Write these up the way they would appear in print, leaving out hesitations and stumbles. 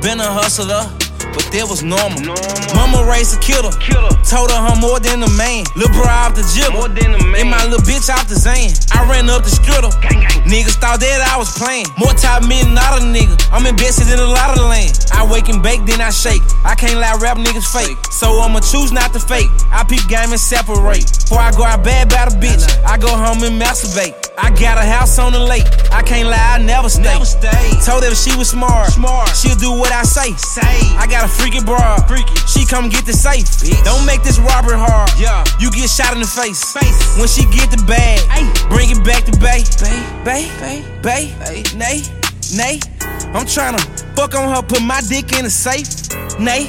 Been a hustler, but that was normal. Mama raised a killer. Told her I'm more than a man. Lil' bro off the jib. And my little bitch off the Zan. I ran up the skittle. Niggas thought that I was playing. More top me than not a nigga. I'm invested in a lot of land. I wake and bake, then I shake. I can't lie, rap niggas fake. So I'ma choose not to fake. I peep game and separate. Before I go out bad by the bitch, I go home and masturbate. I got a house on the lake. I can't lie, I never stay. Told her if she was smart, she'll do what I say. I got a freaky broad. She come get the safe. Don't make this robbery hard. You get shot in the face. When she get the bag, bring it back to Bay. Nay. I'm tryna fuck on her, put my dick in the safe. Nay,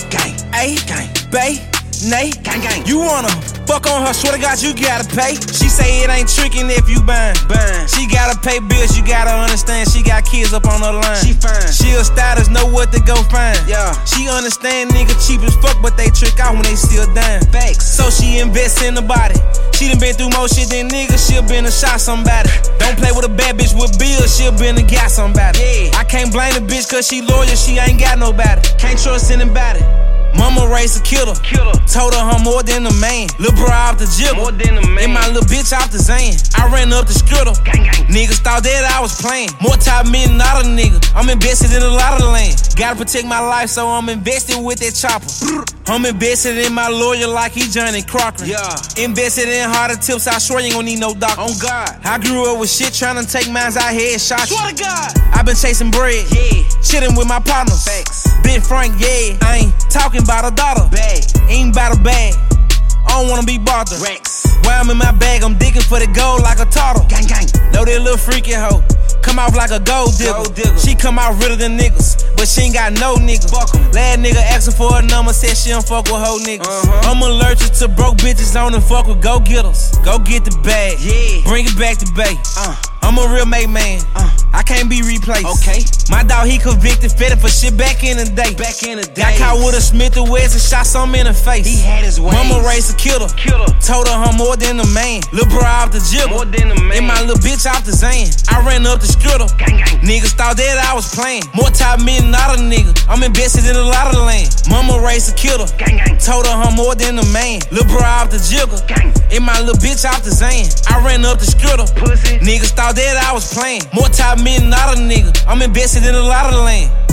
Nay, you wanna fuck on her, swear to God you gotta pay. She say it ain't trickin' if you buying. She gotta pay bills, you gotta understand. She got kids up on her line. She fine. She a stylist, know what to go find. She understand nigga cheap as fuck, but they trick out when they still dying. Facts. So she invests in the body. She done been through more shit than niggas, she'll been to shot somebody. Don't play with a bad bitch with bills, she'll been to got somebody. I can't blame the bitch cause she loyal, she ain't got nobody. Can't trust anybody. Mama raised a killer. Told her I'm more than a man. Lil' bro off the jib. And my little bitch off the Zan. I ran up the skittle. Niggas thought that I was playing. More top me than not a nigga. I'm invested in a lot of land. Gotta protect my life, so I'm invested with that chopper. I'm invested in my lawyer like he Johnny Crocker. Invested in harder tips, I swear you ain't gon' need no doctor. On God. I grew up with shit trying to take mines out head shots. Swear to God. I been chasing bread. Chillin' with my partners. Ben Frank, I ain't talking about a daughter. Ain't about a bag. I don't wanna be bothered. While I'm in my bag, I'm digging for the gold like a turtle. Know that little freaky hoe. Come off like a gold digger. She come out realer than niggas, but she ain't got no niggas. Last nigga asking for a number, said she don't fuck with hoe niggas. I'm allergic to broke bitches, I don't fuck with go-getters. Go get the bag, bring it back to Bay. I'm a real made man. I can't be replaced. My dog, he convicted, fed for shit back in the day. Got caught with a Smith & Wesson, shot something in the face. He had his ways. Mama raised a killer. Told her I'm more than a man. Lil' bro off the jib. And my little bitch off the Zan. I ran up the skittle. Niggas thought that I was playing. More top me than not a nigga. I'm invested in a lot of land. Mama raised a killer. Told her I'm more than a man. Lil' bro off the jigger. And my little bitch off the Zan. I ran up the skittle. Niggas thought that I was playing. More top me than not a nigga. I'm invested in a lot of land.